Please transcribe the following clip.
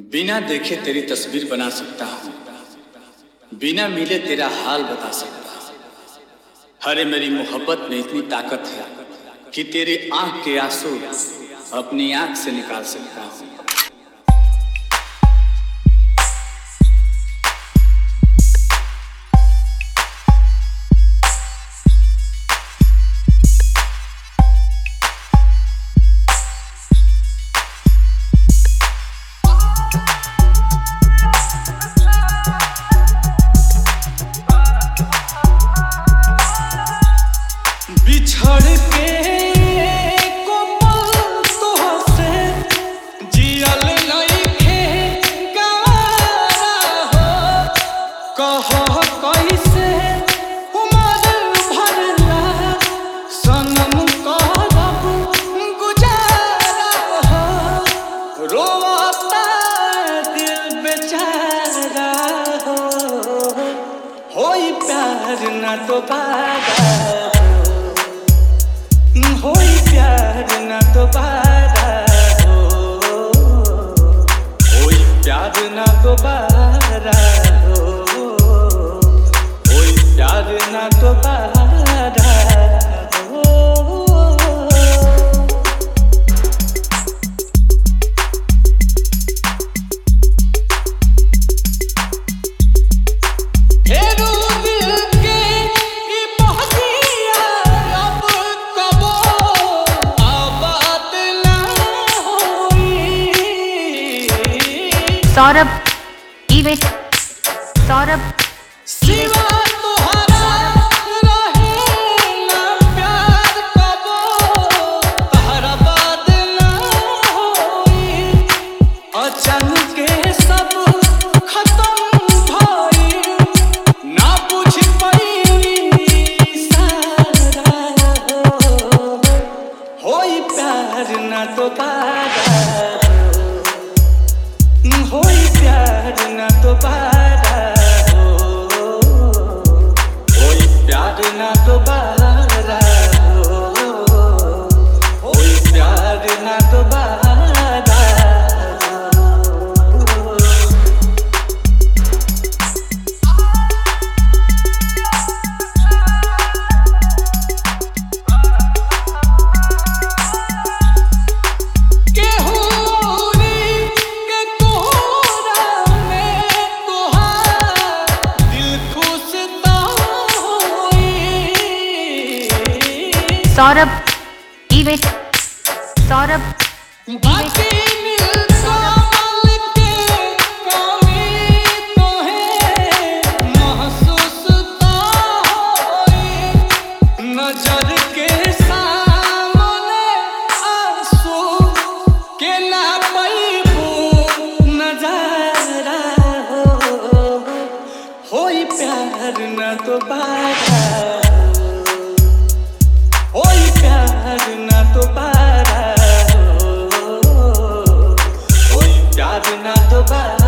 बिना देखे तेरी तस्वीर बना सकता हूँ, बिना मिले तेरा हाल बता सकता हूँ। अरे मेरी मोहब्बत में इतनी ताकत है कि तेरी आंख के आंसू अपनी आंख से निकाल सकता हूँ। बिछड़ के कोमल तोहसे जियल नइखे गवारा हो। कह कैसे उमर भरला सनम करब गुजारा हो। रोता दिल बेचारा हो, होई प्यार ना दोबारा, होई प्यार ना दोबारा हो, होई प्यार ना दोबारा हो, होई प्यार ना दोबारा हो। सौरभ इवेंट, सौरभ सिवा तोहरा रहे ना प्यार कबो, तहरा बात ना होई। अचानक के सब खत्म भइल, ना बुझ पाई सारा हो। होई प्यार ना दोबारा, होई प्यार ना दोबारा हो, होई प्यार ना दोबारा हो, होई प्यार ना दोबारा हो। सौरभ इवेंट, सौरभ नजर के सामने आंसू के ना पैबू नजारा हो। होई प्यार ना दोबारा, होई प्यार ना दोबारा हो, होई प्यार ना दोबारा।